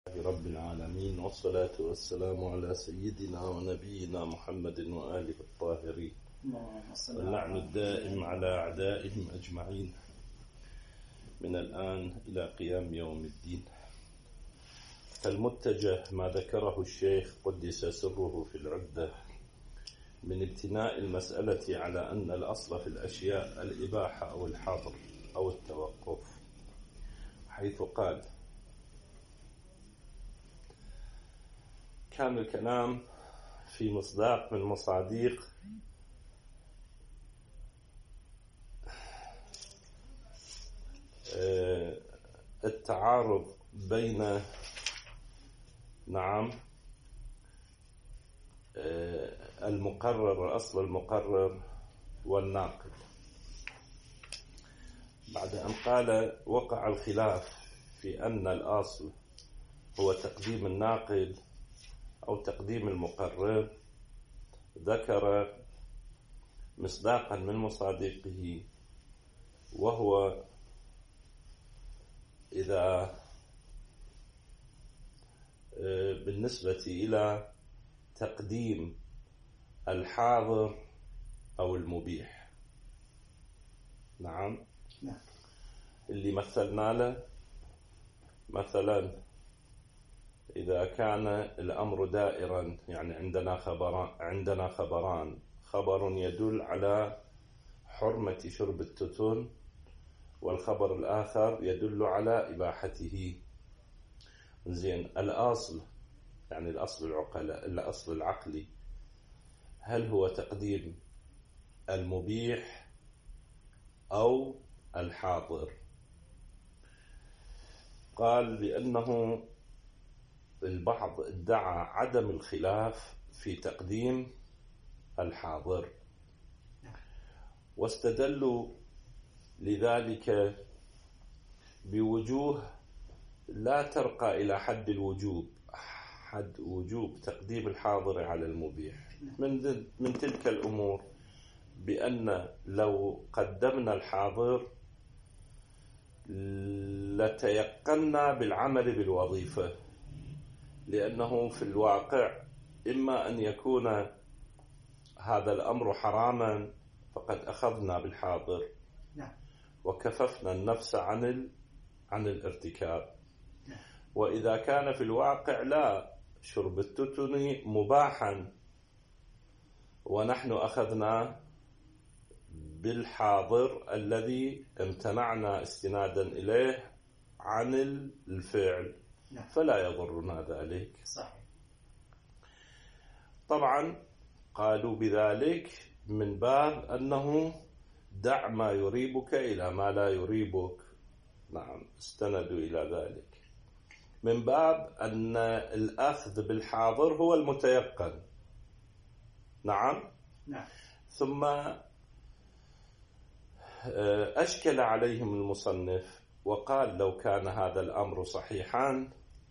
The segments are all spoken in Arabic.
رب العالمين، والصلاة والسلام على سيدنا ونبينا محمد وآله الطاهرين، واللعن الدائم على أعدائهم أجمعين من الآن إلى قيام يوم الدين. فالمتجه ما ذكره الشيخ قدس سره في العدة من ابتناء المسألة على أن الأصل في الأشياء الإباحة أو الحظر أو التوقف، حيث قال: كان الكلام في مصداق من مصاديق التعارض بين المقرر، الأصل المقرر والناقل، بعد أن قال وقع الخلاف في أن الأصل هو تقديم الناقل أو تقديم المقرر. ذكر مصداقا من مصادقه، وهو إذا بالنسبة إلى تقديم الحاضر أو المبيح. نعم. اللي مثلنا له مثلا إذا كان الأمر دائرا، يعني عندنا خبران، خبر يدل على حرمة شرب التتن، والخبر الآخر يدل على إباحته. زين، الأصل يعني الأصل العقلي، هل هو تقديم المبيح أو الحاضر؟ قال لأنه البعض ادعى عدم الخلاف في تقديم الحاضر، واستدلوا لذلك بوجوه لا ترقى إلى حد الوجوب، حد وجوب تقديم الحاضر على المبيح. من تلك الأمور بأن لو قدمنا الحاضر لتيقنا بالعمل بالوظيفة، لأنه في الواقع إما أن يكون هذا الأمر حراما فقد أخذنا بالحاضر وكففنا النفس عن الارتكاب، وإذا كان في الواقع لا، شرب التتن مباحا ونحن أخذنا بالحاضر الذي امتنعنا استنادا إليه عن الفعل، فلا يضرنا ذلك. صحيح. طبعا قالوا بذلك من باب أنه دع ما يريبك إلى ما لا يريبك. نعم، استندوا إلى ذلك من باب أن الأخذ بالحاضر هو المتيقن. نعم. ثم أشكل عليهم المصنف وقال: لو كان هذا الأمر صحيحا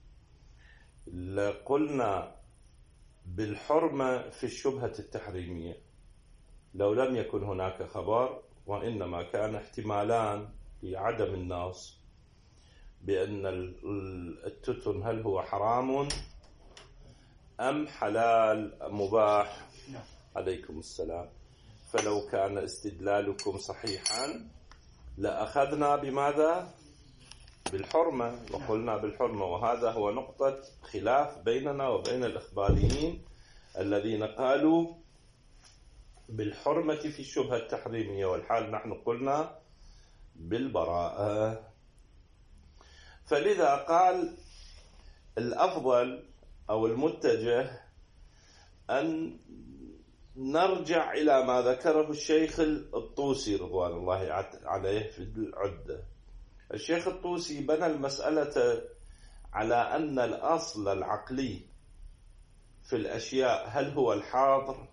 لقلنا بالحرمة في الشبهة التحريمية، لو لم يكن هناك خبر وإنما كان احتمالان لعدم النص بأن التتن هل هو حرام أم حلال مباح. عليكم السلام. فلو كان استدلالكم صحيحا لأخذنا بماذا؟ بالحرمة، وقلنا بالحرمة. وهذا هو نقطة خلاف بيننا وبين الإخباريين الذين قالوا بالحرمة في الشبهة التحريمية، والحال نحن قلنا بالبراءة. فلذا قال الأفضل أو المتجه أن نرجع إلى ما ذكره الشيخ الطوسي رضوان الله عليه في العدة. الشيخ الطوسي بنى المسألة على أن الأصل العقلي في الأشياء هل هو الحاضر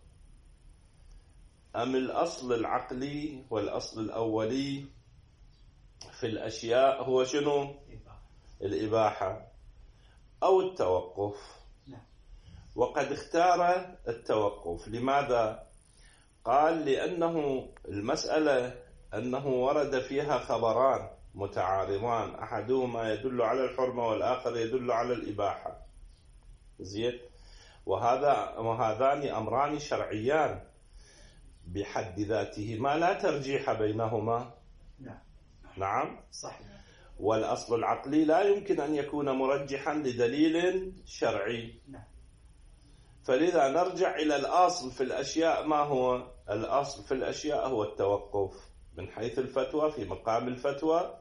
أم الأصل العقلي والأصل الأولي في الأشياء هو شنو؟ الإباحة أو التوقف. وقد اختار التوقف. لماذا؟ قال: لأنه المسألة أنه ورد فيها خبران، متعارضان، أحدهما يدل على الحرمة والآخر يدل على الإباحة. زين. وهذان أمران شرعيان بحد ذاتهما لا ترجيح بينهما. نعم صحيح. والأصل العقلي لا يمكن أن يكون مرجحا لدليل شرعي. فلذا نرجع إلى الأصل في الأشياء. ما هو الأصل في الأشياء؟ هو التوقف من حيث الفتوى في مقام الفتوى،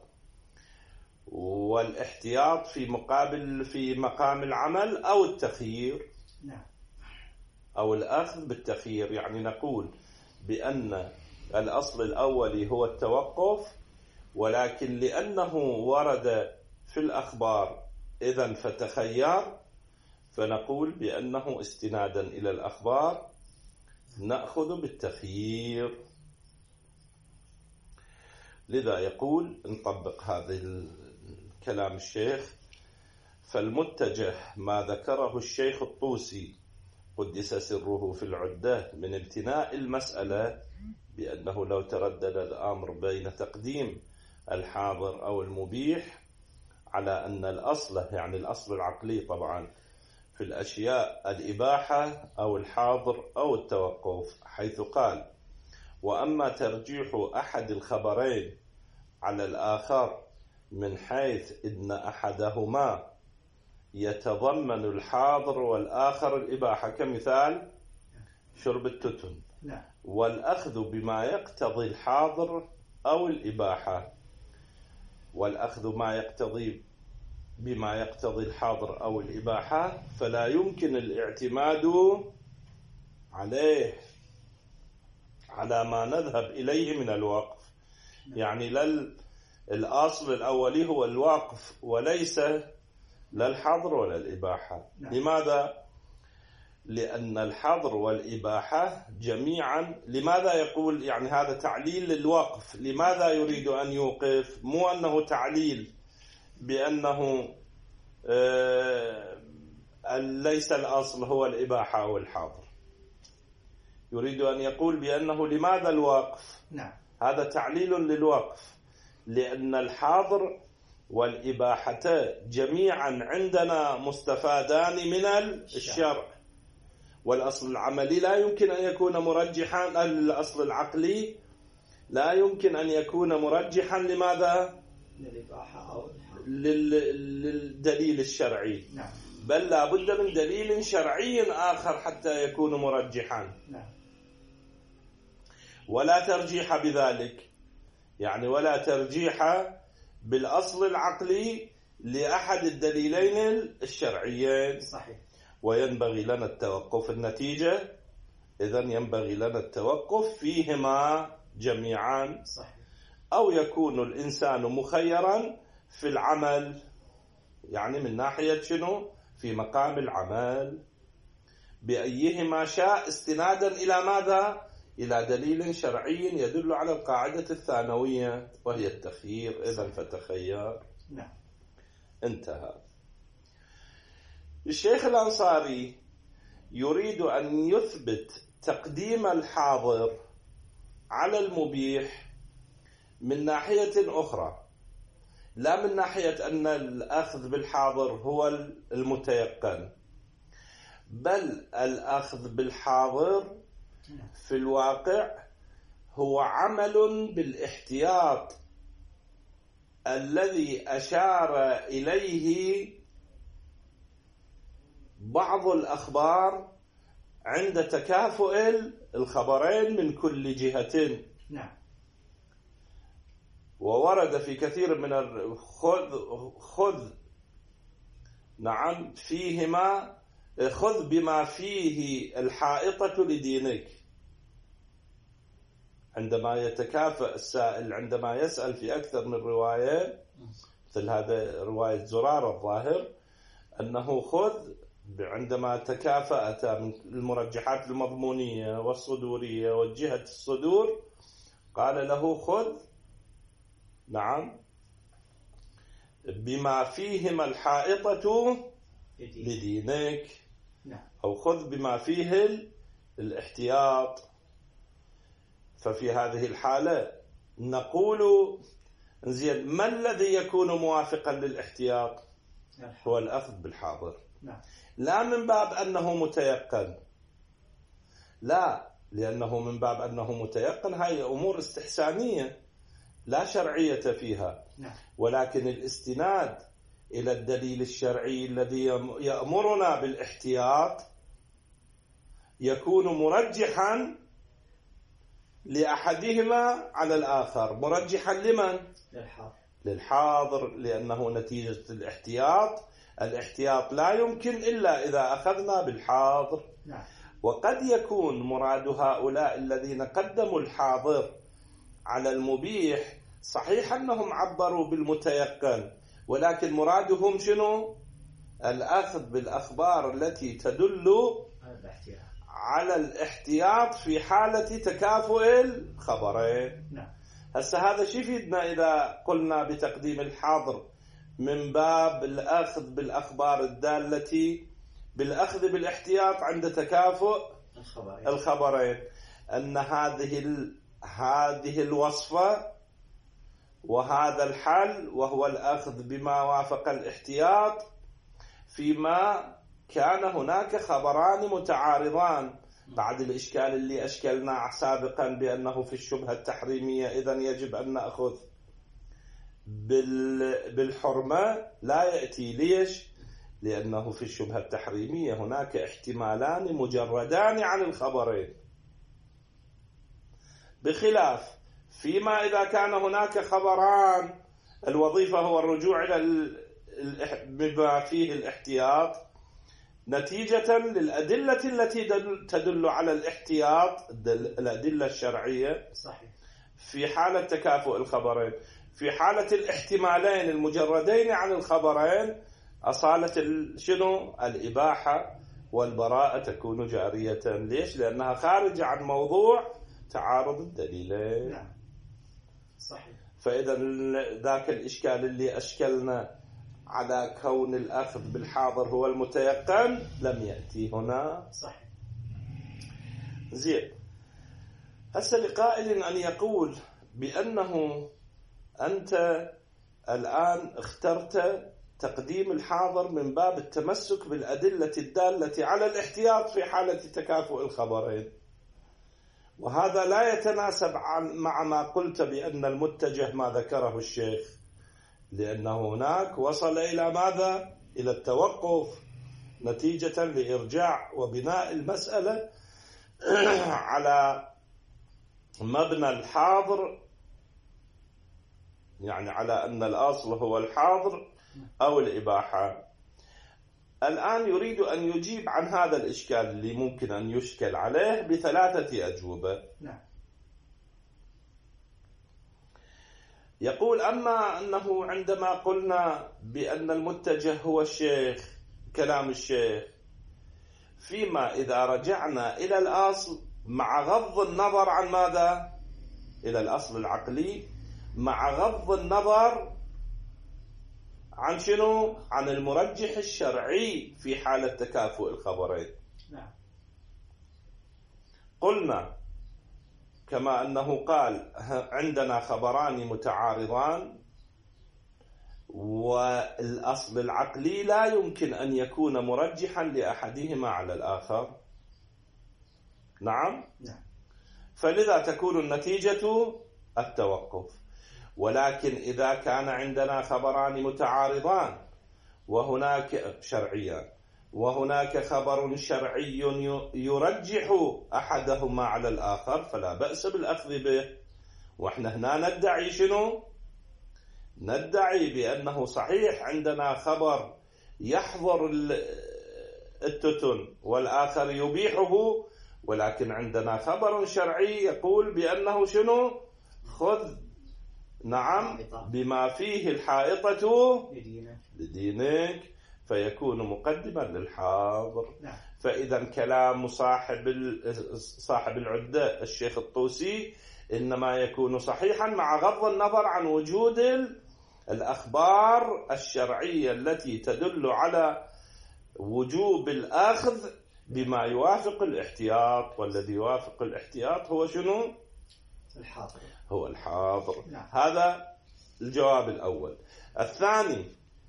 والاحتياط في مقام العمل، أو التخيير أو الأخذ بالتخيير. يعني نقول بأن الأصل الأولي هو التوقف، ولكن لأنه ورد في الأخبار إذن فتخير، فنقول بأنه استنادا إلى الأخبار نأخذ بالتخيير. لذا يقول نطبق هذا الكلام الشيخ: فالمتجه ما ذكره الشيخ الطوسي قدس سره في العدة من امتناء المسألة بأنه لو تردد الأمر بين تقديم الحاضر أو المبيح على أن الأصل، يعني الأصل العقلي طبعا في الأشياء، الإباحة أو الحاضر أو التوقف، حيث قال: وأما ترجيح أحد الخبرين على الآخر من حيث إن أحدهما يتضمن الحاضر والآخر الإباحة، كمثال شرب التتن، والأخذ بما يقتضي الحاضر أو الإباحة، والأخذ بما يقتضي الحاضر أو الإباحة فلا يمكن الاعتماد عليه على ما نذهب إليه من الوقف. يعني الأصل الأولي هو الوقف وليس لا الحظر ولا الإباحة. لماذا؟ لأن الحظر والإباحة جميعا. لماذا يقول يعني هذا تعليل للوقف؟ لماذا يريد أن يوقف؟ مو أنه تعليل بأنه ليس الأصل هو الإباحة أو الحظر. يريد أن يقول بأنه لماذا الوقف؟ هذا تعليل للوقف، لأن الحظر والإباحة جميعا عندنا مستفادان من الشرع، والأصل العملي لا يمكن أن يكون مرجحا. الأصل العقلي لا يمكن أن يكون مرجحا. لماذا؟ للإباحة أو للدليل الشرعي. بل لا بد من دليل شرعي آخر حتى يكون مرجحا. ولا ترجيح بذلك، يعني ولا ترجيح بالأصل العقلي لأحد الدليلين الشرعيين. صحيح. وينبغي لنا التوقف. النتيجة إذن ينبغي لنا التوقف فيهما جميعا. صحيح. أو يكون الإنسان مخيرا في العمل، يعني من ناحية شنو؟ في مقام العمل، بأيهما شاء، استنادا إلى ماذا؟ إلى دليل شرعي يدل على القاعدة الثانوية وهي التخيير. إذن فتخير. انتهى. الشيخ الأنصاري يريد أن يثبت تقديم الحاضر على المبيح من ناحية أخرى، لا من ناحية أن الأخذ بالحاضر هو المتيقن، بل الأخذ بالحاضر في الواقع هو عمل بالاحتياط الذي أشار إليه بعض الأخبار عند تكافؤ الخبرين من كل جهة. وورد في كثير من خذ فيهما، خذ بما فيه الحائطة لدينك. عندما يتكافئ السائل، عندما يسأل في أكثر من رواية، مثل هذا رواية زرارة الظاهر أنه خذ، عندما تكافأت من المرجحات المضمونية والصدورية والجهة الصدور، قال له خذ بما فيهما الحائطة لدينك، أو خذ بما فيه الاحتياط. ففي هذه الحالة نقول زين، ما الذي يكون موافقا للاحتياط؟ هو الأخذ بالحاضر. لا من باب أنه متيقن، لا، لأنه من باب أنه متيقن هاي أمور استحسانية لا شرعية فيها، ولكن الاستناد إلى الدليل الشرعي الذي يأمرنا بالاحتياط يكون مرجحا لأحدهما على الآخر. مرجحا لمن؟ للحاضر، لأنه نتيجة الاحتياط لا يمكن إلا إذا أخذنا بالحاضر. وقد يكون مراد هؤلاء الذين قدموا الحاضر على المبيح صحيح أنهم عبروا بالمتيقن، ولكن مرادهم شنو؟ الأخذ بالأخبار التي تدل على الاحتياط في حالة تكافؤ الخبرين. هسه هذا شو يفيدنا إذا قلنا بتقديم الحاضر من باب الأخذ بالأخبار الدالة بالأخذ بالاحتياط عند تكافؤ الخبرين؟ أن هذه الوصفة وهذا الحل وهو الأخذ بما وافق الاحتياط فيما كان هناك خبران متعارضان، بعد الإشكال اللي أشكلنا سابقا بأنه في الشبهة التحريمية إذن يجب أن نأخذ بالحرمة لا يأتي. ليش؟ لأنه في الشبهة التحريمية هناك احتمالان مجردان عن الخبرين، بخلاف فيما إذا كان هناك خبران الوظيفة هو الرجوع إلى بما فيه الاحتياط نتيجة للأدلة التي تدل على الاحتياط، الأدلة الشرعية في حالة تكافؤ الخبرين. في حالة الاحتمالين المجردين عن الخبرين أصالة شنو؟ الإباحة والبراءة تكون جارية. ليش؟ لأنها خارجة عن موضوع تعارض الدليلين. فإذا ذاك الإشكال اللي أشكلنا على كون الأخذ بالحاضر هو المتيقن لم يأتي هنا. زين، هسه لقائل أن يقول بأنه أنت الآن اخترت تقديم الحاضر من باب التمسك بالأدلة الدالة على الاحتياط في حالة تكافؤ الخبرين، وهذا لا يتناسب مع ما قلت بأن المتجه ما ذكره الشيخ، لأنه هناك وصل إلى ماذا؟ إلى التوقف نتيجة لإرجاع وبناء المسألة على مبنى الحاضر، يعني على أن الأصل هو الحاضر أو الإباحة. الآن يريد أن يجيب عن هذا الإشكال اللي ممكن أن يشكل عليه بثلاثة أجوبة. يقول أما أنه عندما قلنا بأن المتجه هو الشيخ، كلام الشيخ، فيما إذا رجعنا إلى الأصل مع غض النظر عن ماذا؟ إلى الأصل العقلي مع غض النظر عن شنو؟ عن المرجح الشرعي في حالة تكافؤ الخبرين. قلنا كما أنه قال عندنا خبران متعارضان والأصل العقلي لا يمكن أن يكون مرجحا لأحدهما على الآخر. نعم. فلذا تكون النتيجة التوقف. ولكن إذا كان عندنا خبران متعارضان وهناك شرعيان وهناك خبر شرعي يرجح أحدهما على الآخر فلا بأس بالأخذ به. وإحنا هنا ندعي شنو؟ ندعي بأنه صحيح عندنا خبر يحظر التتن والآخر يبيحه، ولكن عندنا خبر شرعي يقول بأنه شنو؟ خذ نعم بما فيه الحائطة لدينك، فيكون مقدما للحاضر. فإذا كلام صاحب العدة الشيخ الطوسي إنما يكون صحيحا مع غض النظر عن وجود الأخبار الشرعية التي تدل على وجوب الأخذ بما يوافق الاحتياط، والذي يوافق الاحتياط هو شنو؟ الحاضر. هو الحاضر. هذا الجواب الأول. الثاني،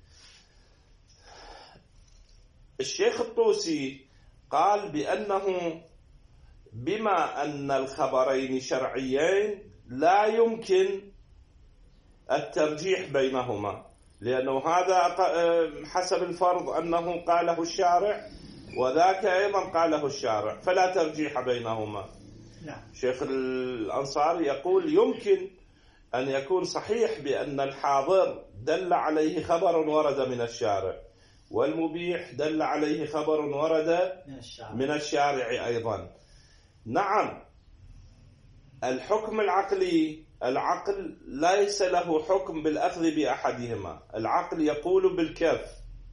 الشيخ الطوسي قال بأنه بما أن الخبرين شرعيين لا يمكن الترجيح بينهما، لأنه هذا حسب الفرض أنه قاله الشارع وذاك أيضا قاله الشارع، فلا ترجيح بينهما. شيخ الأنصار يقول يمكن أن يكون صحيح بأن الحاضر دل عليه خبر ورد من الشارع، والمبيح دل عليه خبر ورد من الشارع أيضا. نعم، الحكم العقلي، العقل ليس له حكم بالأخذ بأحدهما، العقل يقول بالكف،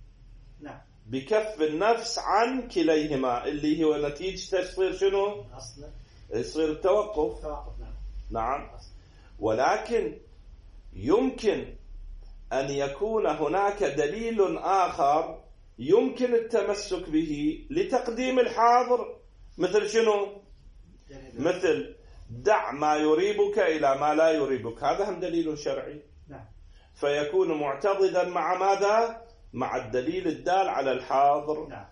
بكف النفس عن كليهما، اللي هو نتيجة تصير شنو؟ يصير التوقف. نعم، ولكن يمكن أن يكون هناك دليل آخر يمكن التمسك به لتقديم الحاضر، مثل شنو؟ مثل دع ما يريبك إلى ما لا يريبك، هذا هم دليل شرعي. فيكون معتضدا مع ماذا؟ مع الدليل الدال على الحاضر.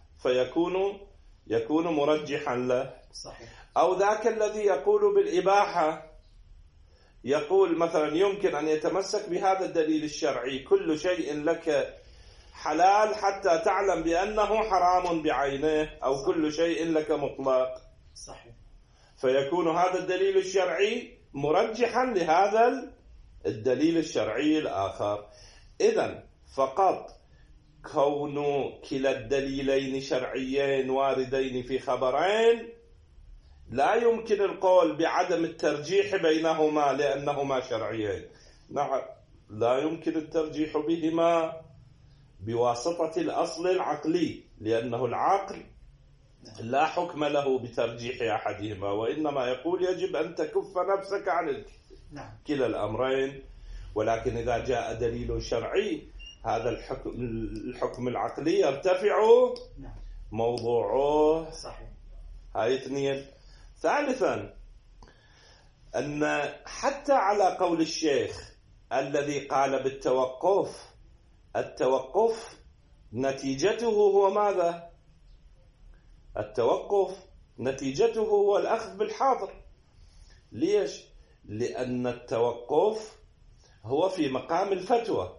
فيكون مرجحا له. صحيح. أو ذاك الذي يقول بالإباحة، يقول مثلا يمكن أن يتمسك بهذا الدليل الشرعي، كل شيء لك حلال حتى تعلم بأنه حرام بعينه، أو كل شيء لك مطلق. صحيح. فيكون هذا الدليل الشرعي مرجحا لهذا الدليل الشرعي الآخر. إذن فقط كون كلا الدليلين شرعيين واردين في خبرين لا يمكن القول بعدم الترجيح بينهما لأنهما شرعيين. نعم، لا يمكن الترجيح بهما بواسطة الأصل العقلي، لأنه العقل لا حكم له بترجيح أحدهما، وإنما يقول يجب أن تكف نفسك عن كلا الأمرين. ولكن إذا جاء دليل شرعي هذا الحكم العقلي يرتفع موضوعه. صحيح. هاي اثنين. ثالثا، أن حتى على قول الشيخ الذي قال بالتوقف، التوقف نتيجته هو ماذا؟ التوقف نتيجته هو الأخذ بالحاضر. ليش؟ لأن التوقف هو في مقام الفتوى،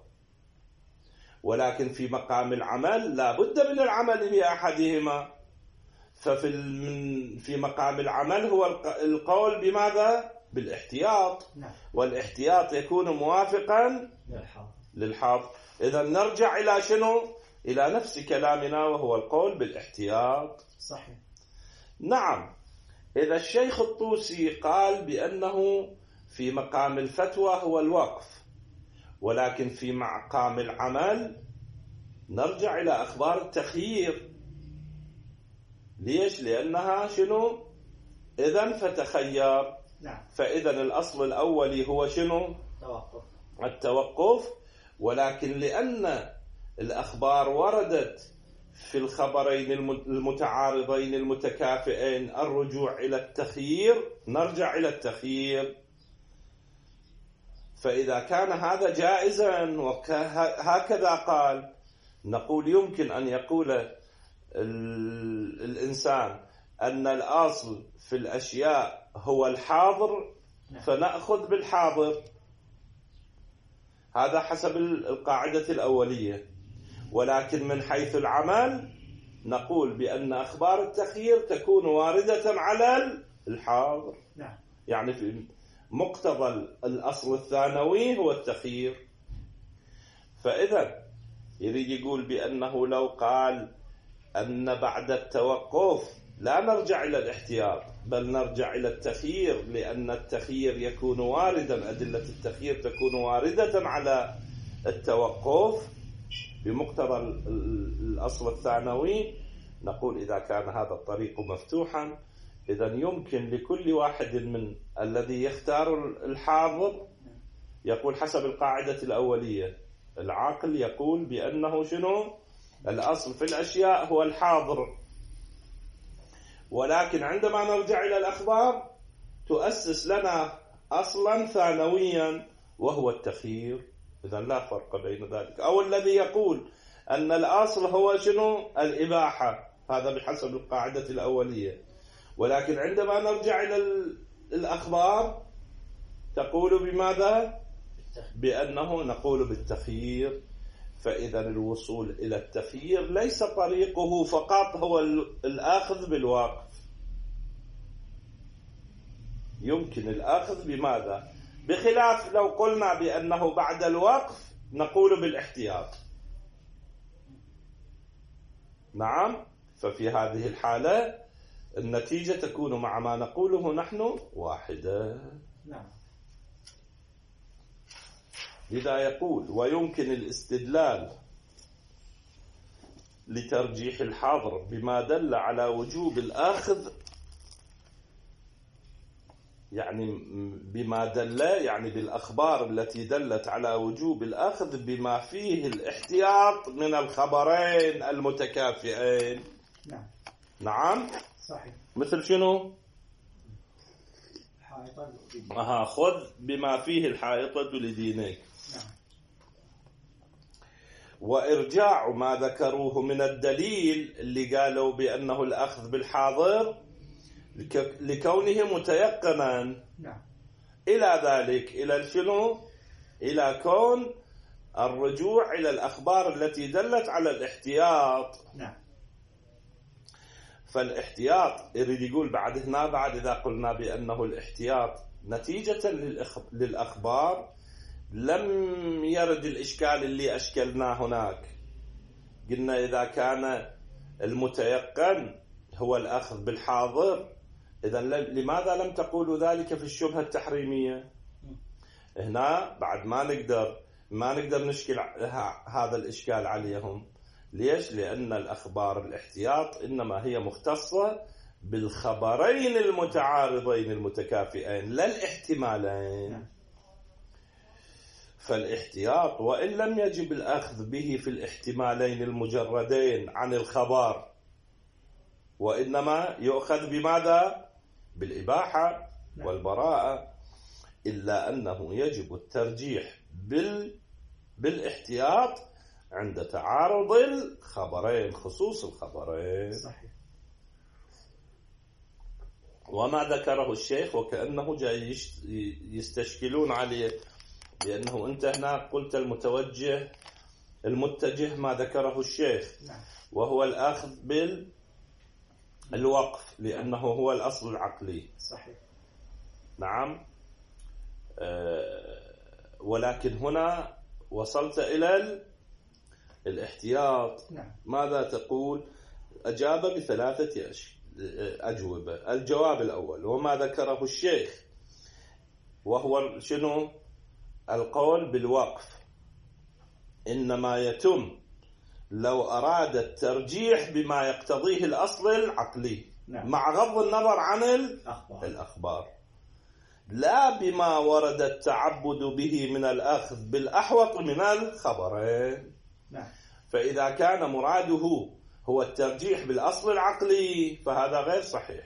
ولكن في مقام العمل لا بد من العمل بأحدهما. في مقام العمل هو القول بماذا؟ بالاحتياط. والاحتياط يكون موافقا للحظ. إذا نرجع إلى شنو؟ إلى نفس كلامنا، وهو القول بالاحتياط. صحيح. نعم، إذا الشيخ الطوسي قال بأنه في مقام الفتوى هو الوقف، ولكن في مقام العمل نرجع إلى أخبار التخيير. ليش؟ لأنها شنو؟ إذن فتخير. فإذن الأصل الأولي هو شنو؟ التوقف. ولكن لأن الأخبار وردت في الخبرين المتعارضين المتكافئين الرجوع إلى التخيير، نرجع إلى التخيير. فإذا كان هذا جائزا وهكذا قال، نقول يمكن أن يقول الإنسان أن الأصل في الأشياء هو الحاضر، فنأخذ بالحاضر. هذا حسب القاعدة الأولية. ولكن من حيث العمل نقول بأن أخبار التخيير تكون واردة على الحاضر. يعني في مقتضى الأصل الثانوي هو التخيير. فإذا يريد يقول بأنه لو قال أن بعد التوقف لا نرجع إلى الاحتياط بل نرجع إلى التخيير، لأن التخيير يكون واردا، أدلة التخيير تكون واردة على التوقف بمقتضى الأصل الثانوي. نقول إذا كان هذا الطريق مفتوحا، إذا يمكن لكل واحد من الذي يختار الحاضر يقول حسب القاعدة الأولية، العقل يقول بأنه شنو؟ الأصل في الأشياء هو الحاضر. ولكن عندما نرجع إلى الأخبار تؤسس لنا أصلا ثانويا وهو التخيير. إذن لا فرق بين ذلك. أو الذي يقول أن الأصل هو شنو؟ الإباحة، هذا بحسب القاعدة الأولية. ولكن عندما نرجع إلى الأخبار تقول بماذا؟ بأنه نقول بالتخيير. فإذا الوصول إلى التخيير ليس طريقه فقط هو الأخذ بالواقف، يمكن الأخذ بماذا؟ بخلاف لو قلنا بأنه بعد الوقف نقول بالاحتياط. نعم، ففي هذه الحالة النتيجة تكون مع ما نقوله نحن واحدة. نعم. لذا يقول ويمكن الاستدلال لترجيح الحاضر بما دل على وجوب الأخذ، يعني بما دل يعني بالأخبار التي دلت على وجوب الأخذ بما فيه الاحتياط من الخبرين المتكافئين. نعم. نعم صحيح. مثل شنو؟ حائطة خذ بما فيه الحائطة لدينك. نعم. وإرجاع ما ذكروه من الدليل اللي قالوا بأنه الأخذ بالحاضر لكونه متيقنا. نعم. إلى ذلك إلى شنو؟ إلى كون الرجوع إلى الأخبار التي دلت على الاحتياط. نعم. فالاحتياط يريد يقول بعد هنا، بعد إذا قلنا بأنه الاحتياط نتيجة للأخبار لم يرد الإشكال اللي أشكلناه هناك. قلنا إذا كان المتيقن هو الأخذ بالحاضر، إذن لماذا لم تقولوا ذلك في الشبهة التحريمية؟ هنا بعد ما نقدر نشكل هذا الإشكال عليهم. ليش؟ لأن الأخبار الاحتياط إنما هي مختصة بالخبرين المتعارضين المتكافئين لا الاحتمالين. فالاحتياط وإن لم يجب الأخذ به في الاحتمالين المجردين عن الخبر، وإنما يؤخذ بماذا؟ بالإباحة والبراءة، إلا أنه يجب الترجيح بالاحتياط عند تعارض الخبرين، خصوص الخبرين. صحيح. وما ذكره الشيخ وكأنه جاي يستشكلون عليه، لأنه أنت هنا قلت المتجه ما ذكره الشيخ، وهو الأخذ بالوقف لأنه هو الأصل العقلي. صحيح. نعم. ولكن هنا وصلت إلى الاحتياط. نعم. ماذا تقول؟ أجاب بثلاثة أجوبة. الجواب الأول وما ذكره الشيخ وهو شنو؟ القول بالوقف إنما يتم لو أراد الترجيح بما يقتضيه الأصل العقلي. نعم. مع غض النظر عن الأخبار، لا بما ورد التعبد به من الأخذ بالأحوط من الخبرين. نعم. فإذا كان مراده هو الترجيح بالأصل العقلي فهذا غير صحيح.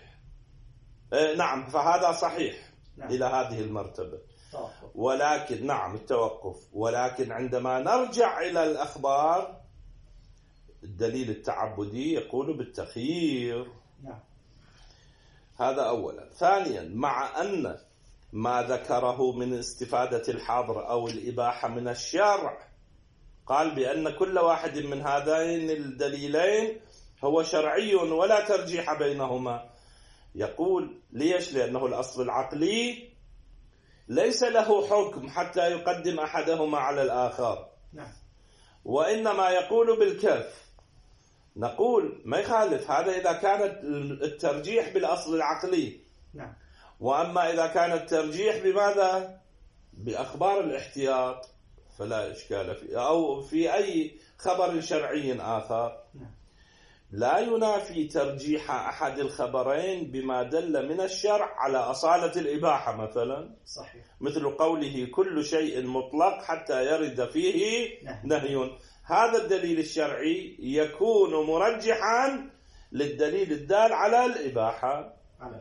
نعم، فهذا صحيح. نعم. إلى هذه المرتبة. ولكن التوقف. ولكن عندما نرجع إلى الأخبار الدليل التعبدي يقول بالتخيير. نعم. هذا أولا. ثانيا، مع أن ما ذكره من استفادة الحظر أو الإباحة من الشرع قال بأن كل واحد من هذين الدليلين هو شرعي ولا ترجيح بينهما. يقول ليش؟ لأنه الأصل العقلي ليس له حكم حتى يقدم أحدهما على الآخر. نعم. وإنما يقول بالكف. نقول ما يخالف هذا إذا كان الترجيح بالأصل العقلي. نعم. وأما إذا كان الترجيح بماذا؟ بأخبار الاحتياط فلا إشكال فيه، أو في أي خبر شرعي آخر. نعم. لا ينافي ترجيح أحد الخبرين بما دل من الشرع على أصالة الإباحة مثلا. صحيح. مثل قوله كل شيء مطلق حتى يرد فيه نهي. هذا الدليل الشرعي يكون مرجحا للدليل الدال على الإباحة،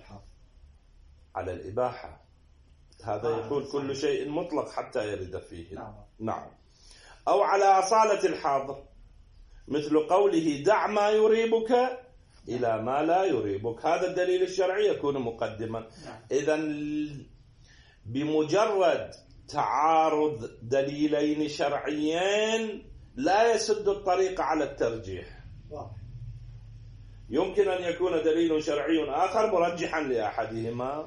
على الإباحة. هذا يقول كل شيء مطلق حتى يرد فيه. نعم. نعم. أو على أصالة الحاضر، مثل قوله دع ما يريبك إلى ما لا يريبك. هذا الدليل الشرعي يكون مقدما. إذن بمجرد تعارض دليلين شرعيين لا يسد الطريق على الترجيح. يمكن أن يكون دليل شرعي آخر مرجحا لأحدهما.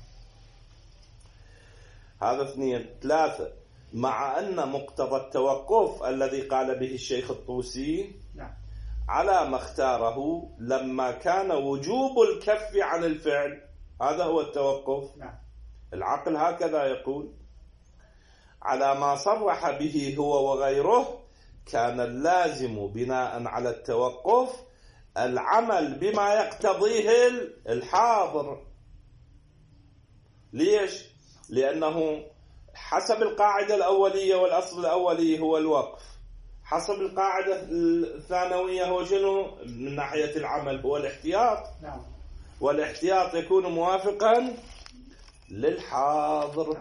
هذا 2. 3. مع أن مقتضى التوقف الذي قال به الشيخ الطوسي على ما اختاره لما كان وجوب الكف عن الفعل، هذا هو التوقف. العقل هكذا يقول، على ما صرح به هو وغيره كان اللازم بناء على التوقف العمل بما يقتضيه الحاضر. ليش؟ لأنه حسب القاعدة الأولية والأصل الأولي هو الوقف، حسب القاعدة الثانوية هو شنو من ناحية العمل؟ هو الاحتياط. والاحتياط يكون موافقا للحاضر.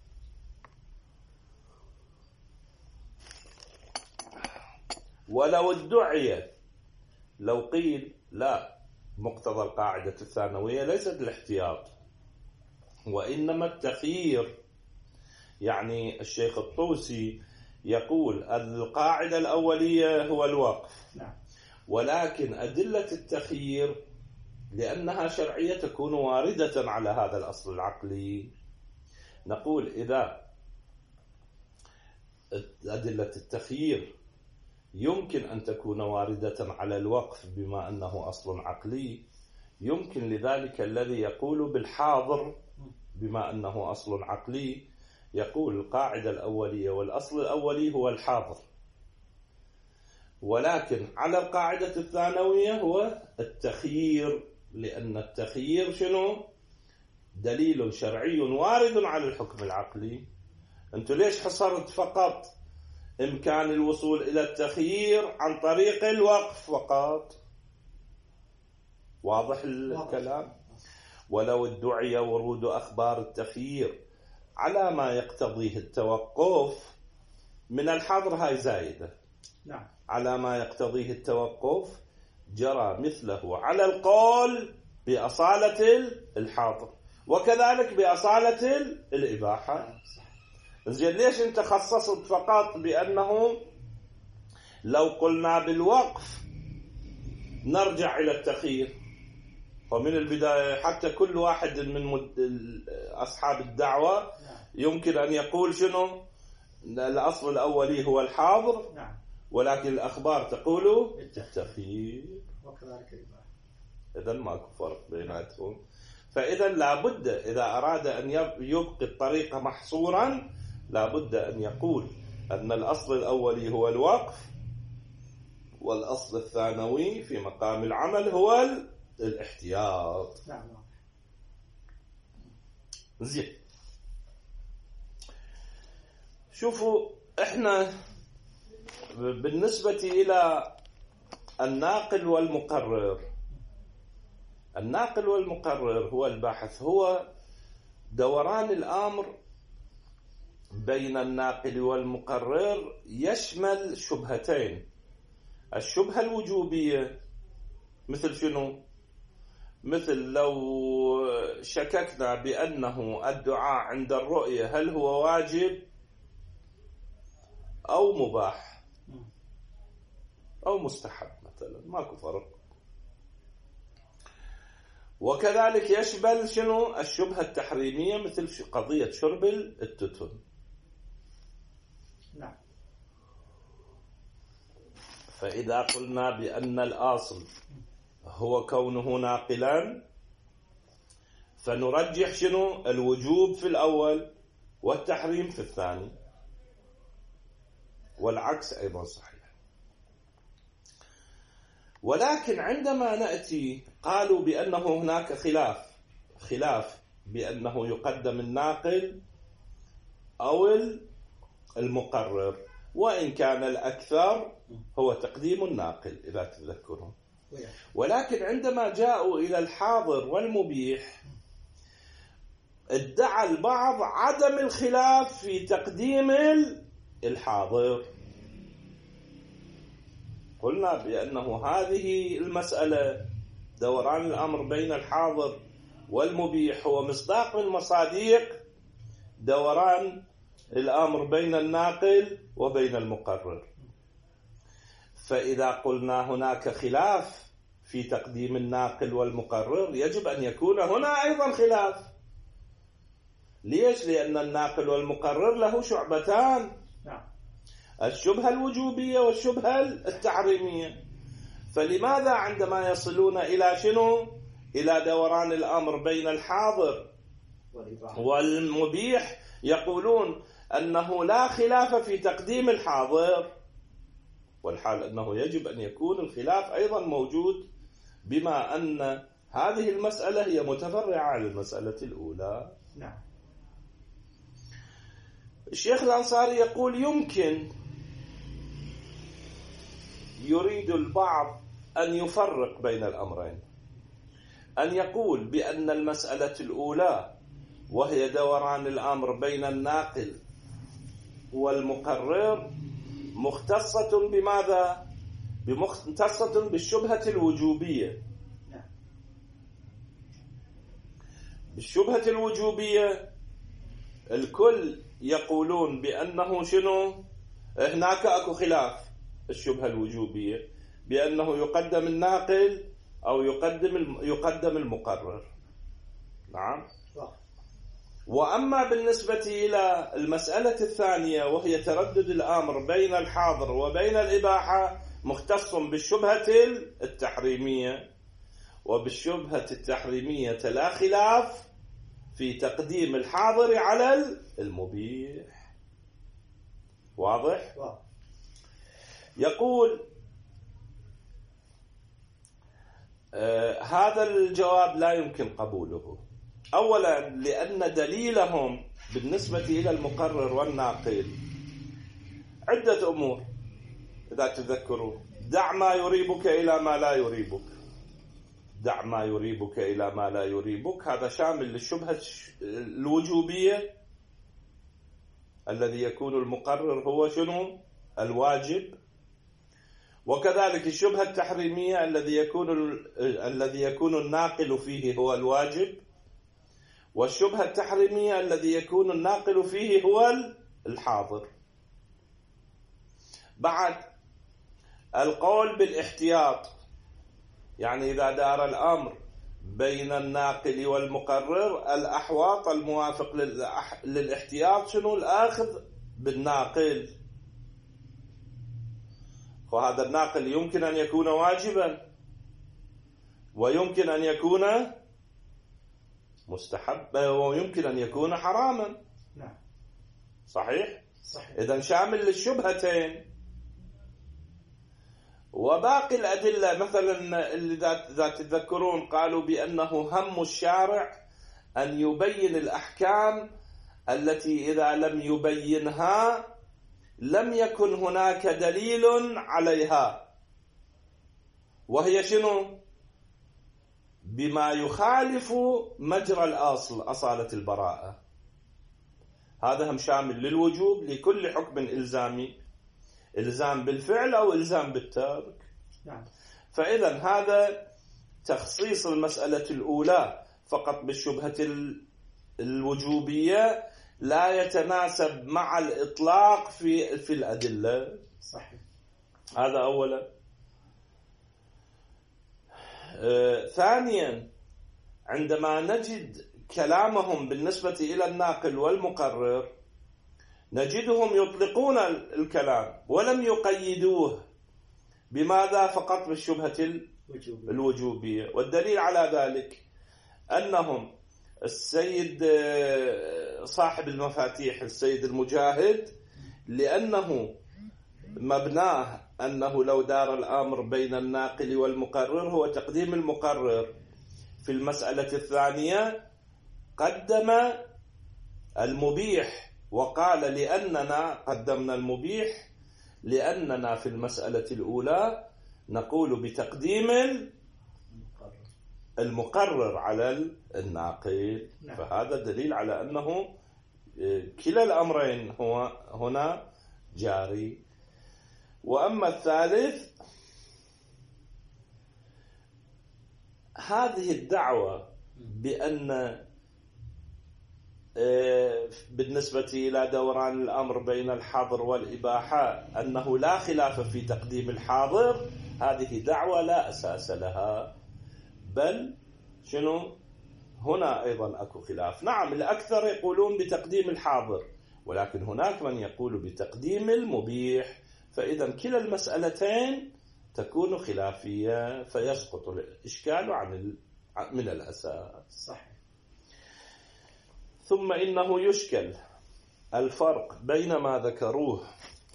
ولو ادعي، لو قيل لا، مقتضى القاعدة الثانوية ليست الاحتياط وإنما التخيير، يعني الشيخ الطوسي يقول القاعدة الأولية هو الوقف، ولكن أدلة التخيير لأنها شرعية تكون واردة على هذا الأصل العقلي. نقول إذا أدلة التخيير يمكن أن تكون واردة على الوقف بما أنه أصل عقلي، يمكن لذلك الذي يقول بالحاضر بما أنه أصل عقلي يقول القاعدة الأولية والأصل الأولي هو الحاضر، ولكن على القاعدة الثانوية هو التخيير، لأن التخيير شنو؟ دليل شرعي وارد على الحكم العقلي. أنتوا ليش حصرت فقط إمكان الوصول إلى التخيير عن طريق الوقف فقط؟ واضح الكلام؟ ولو ادعي ورود أخبار التخيير على ما يقتضيه التوقف من الحاضر، هاي زايدة، على ما يقتضيه التوقف جرى مثله على القول بأصالة الحاضر، وكذلك بأصالة الإباحة. زين، ليش انت خصصت فقط بأنه لو قلنا بالوقف نرجع إلى التخيير؟ ومن البداية حتى كل واحد من أصحاب الدعوة يمكن أن يقول شنو؟ الأصل الأولي هو الحاضر، ولكن الأخبار تقول التخيير وكذلك الإباحة. إذن ماكو فرق بيناتهم. فإذا لابد إذا أراد أن يبقي الطريق محصورا لابد أن يقول أن الأصل الأولي هو الوقف، والأصل الثانوي في مقام العمل هو الاحتياط. زين، شوفوا احنا بالنسبة إلى الناقل والمقرر، الناقل والمقرر هو الباحث، هو دوران الأمر بين الناقل والمقرر يشمل شبهتين. الشبهة الوجوبية مثل شنو؟ مثل لو شككنا بأنه الدعاء عند الرؤية هل هو واجب أو مباح أو مستحب مثلا، ماكو فرق. وكذلك يشمل شنو؟ الشبهة التحريمية مثل قضية شرب التتن. فإذا قلنا بأن الأصل هو كونه ناقلا فنرجح شنو؟ الوجوب في الأول والتحريم في الثاني، والعكس أيضا صحيح. ولكن عندما نأتي قالوا بأنه هناك خلاف بأنه يقدم الناقل أو المقرر، وإن كان الأكثر هو تقديم الناقل إذا تذكرون. ولكن عندما جاءوا إلى الحاضر والمبيح ادعى البعض عدم الخلاف في تقديم الحاضر، قلنا بأنه هذه المسألة دوران الأمر بين الحاضر والمبيح هو مصداق من مصادق دوران الأمر بين الناقل وبين المقرر. فإذا قلنا هناك خلاف في تقديم الناقل والمقرر يجب أن يكون هنا أيضا خلاف. ليش؟ لأن الناقل والمقرر له شعبتان، الشبهة الوجوبية والشبهة التحريمية. فلماذا عندما يصلون إلى شنو؟ إلى دوران الأمر بين الحاضر والمبيح يقولون أنه لا خلاف في تقديم الحاضر، والحال أنه يجب أن يكون الخلاف أيضا موجود، بما أن هذه المسألة هي متفرعة على المسألة الأولى. نعم. الشيخ الأنصاري يقول يريد البعض أن يفرق بين الأمرين، أن يقول بأن المسألة الأولى وهي دوران الأمر بين الناقل والمقرر مختصة بماذا؟ مختصة بالشبهة الوجوبية. بالشبهة الوجوبية الكل يقولون بأنه شنو؟ هناك أكو خلاف. الشبهة الوجوبية بأنه يقدم الناقل أو يقدم المقرر. نعم. وأما بالنسبة إلى المسألة الثانية وهي تردد الأمر بين الحاضر وبين الإباحة مختص بالشبهة التحريمية، وبالشبهة التحريمية لا خلاف في تقديم الحاضر على المبيح. واضح؟ يقول هذا الجواب لا يمكن قبوله. أولا لأن دليلهم بالنسبة إلى المقرر والناقل عدة أمور. إذا تذكروا دع ما يريبك إلى ما لا يريبك، دع ما يريبك إلى ما لا يريبك، هذا شامل للشبهة الوجوبية الذي يكون المقرر هو شنو؟ الواجب. وكذلك الشبهة التحريمية الذي يكون الناقل فيه هو الواجب، والشبهة التحريمية الذي يكون الناقل فيه هو الحاضر. بعد القول بالاحتياط، يعني إذا دار الأمر بين الناقل والمقرر الأحواط الموافق للاحتياط شنو؟ الآخذ بالناقل. وهذا الناقل يمكن أن يكون واجبا ويمكن أن يكون مستحبا ويمكن أن يكون حراما. نعم. صحيح؟ إذن شامل للشبهتين. وباقي الأدلة مثلا اللي إذا تذكرون قالوا بأنه هم الشارع أن يبين الأحكام التي إذا لم يبينها لم يكن هناك دليل عليها، وهي شنو؟ بما يخالف مجرى الأصل، أصالة البراءة. هذا هم شامل للوجوب لكل حكم إلزامي، إلزام بالفعل أو إلزام بالترك. نعم. فإذا هذا تخصيص المسألة الأولى فقط بالشبهة الوجوبية لا يتناسب مع الإطلاق في الأدلة. صحيح. هذا أولا. ثانيا عندما نجد كلامهم بالنسبة إلى الناقل والمقرر نجدهم يطلقون الكلام ولم يقيدوه بماذا؟ فقط بالشبهة الوجوبية. والدليل على ذلك أنهم السيد صاحب المفاتيح السيد المجاهد لأنه مبناه أنه لو دار الأمر بين الناقل والمقرر هو تقديم المقرر في المسألة الثانية قدم المبيح، وقال لأننا قدمنا المبيح لأننا في المسألة الأولى نقول بتقديم المقرر على الناقل. فهذا دليل على أنه كلا الأمرين هو هنا جاري. وأما الثالث هذه الدعوة بأن بالنسبة إلى دوران الأمر بين الحظر والإباحة أنه لا خلاف في تقديم الحاضر، هذه دعوة لا أساس لها، بل شنو هنا أيضا أكو خلاف. نعم الأكثر يقولون بتقديم الحاضر، ولكن هناك من يقول بتقديم المبيح، فإذا كلا المسألتين تكون خلافية فيسقط الإشكال من الأساس. صحيح. ثم إنه يشكل الفرق بين ما ذكروه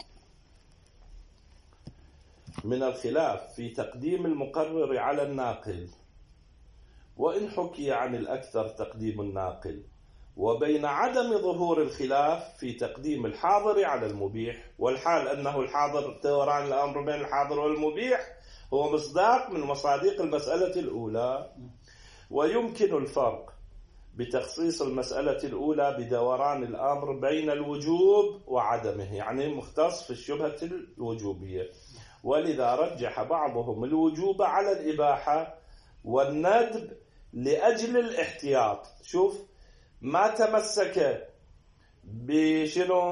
من الخلاف في تقديم المقرر على الناقل، وإن حكي عن الأكثر تقديم الناقل، وبين عدم ظهور الخلاف في تقديم الحاضر على المبيح، والحال أنه الحاضر دوران الأمر بين الحاضر والمبيح هو مصداق من مصادق المسألة الأولى. ويمكن الفرق بتخصيص المسألة الأولى بدوران الأمر بين الوجوب وعدمه، يعني مختص في الشبهة الوجوبية، ولذا رجح بعضهم الوجوب على الإباحة والندب لأجل الاحتياط. شوف، ما تمسك بشنو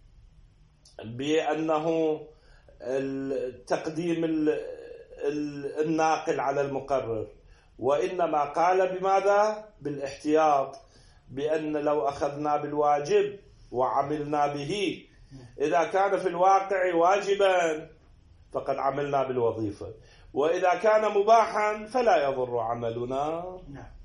بأنه تقديم الناقل على المقرر، وإنما قال بماذا؟ بالاحتياط، بأن لو أخذنا بالواجب وعملنا به، إذا كان في الواقع واجبا فقد عملنا بالوظيفة، وإذا كان مباحا فلا يضر عملنا.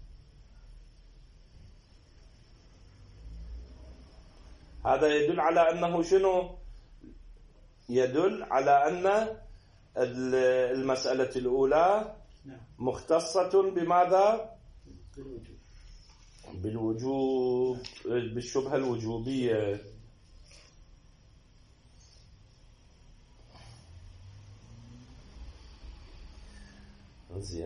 هذا يدل على أنه شنو؟ يدل على أن المسألة الأولى مختصة بماذا؟ بالوجوب، بالشبهة الوجوبية. زين.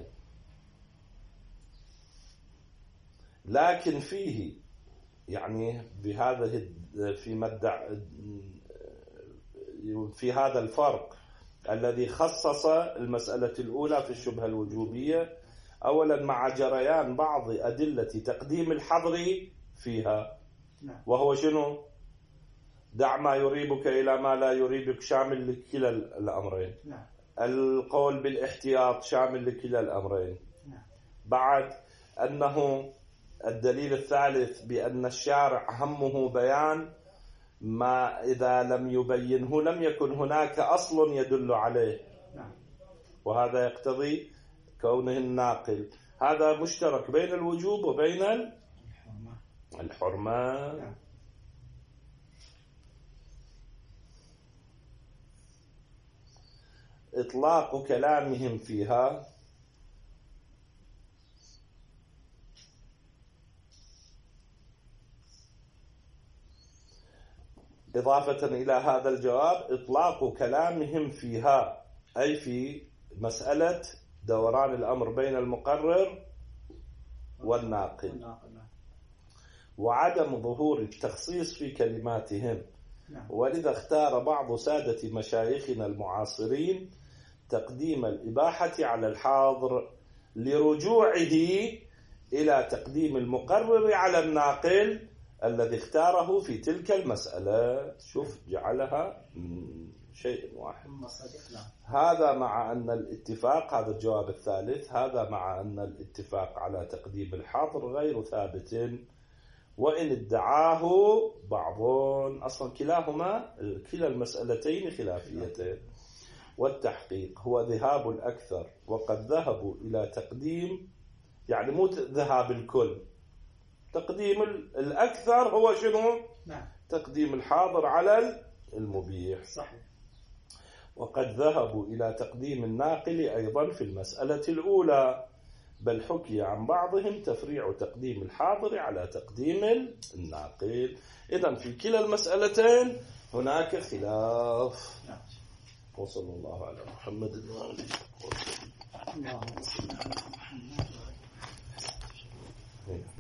لكن فيه يعني بهذا في هذا الفرق الذي خصص المسألة الأولى في الشبهة الوجوبية، أولا مع جريان بعض أدلة تقديم الحظر فيها، وهو شنو؟ دع ما يريبك إلى ما لا يريبك، شامل لكلا الأمرين. القول بالاحتياط شامل لكلا الأمرين. بعد أنه الدليل الثالث بأن الشارع همه بيان ما إذا لم يبينه لم يكن هناك أصل يدل عليه، وهذا يقتضي كونه الناقل. هذا مشترك بين الوجوب وبين الحرمة. إطلاق كلامهم فيها إضافة إلى هذا الجواب، إطلاق كلامهم فيها أي في مسألة دوران الأمر بين المقرر والناقل، وعدم ظهور التخصيص في كلماتهم. ولذا اختار بعض سادة مشايخنا المعاصرين تقديم الإباحة على الحاضر لرجوعه إلى تقديم المقرر على الناقل الذي اختاره في تلك المسألة. شوف، جعلها شيء واحد. هذا مع أن الاتفاق، هذا الجواب الثالث، هذا مع أن الاتفاق على تقديم الحاضر غير ثابت، وإن ادعاه بعض، أصلا كلا المسألتين خلافيتين. والتحقيق هو ذهاب الأكثر، وقد ذهبوا إلى تقديم، يعني مو ذهاب الكل، تقديم الأكثر هو شنو؟ تقديم الحاضر على المبيح. صحيح. وقد ذهبوا إلى تقديم الناقل أيضا في المسألة الأولى، بل حكي عن بعضهم تفريع تقديم الحاضر على تقديم الناقل. إذن في كلا المسألتين هناك خلاف. وصلى الله على محمد وآله وسلم.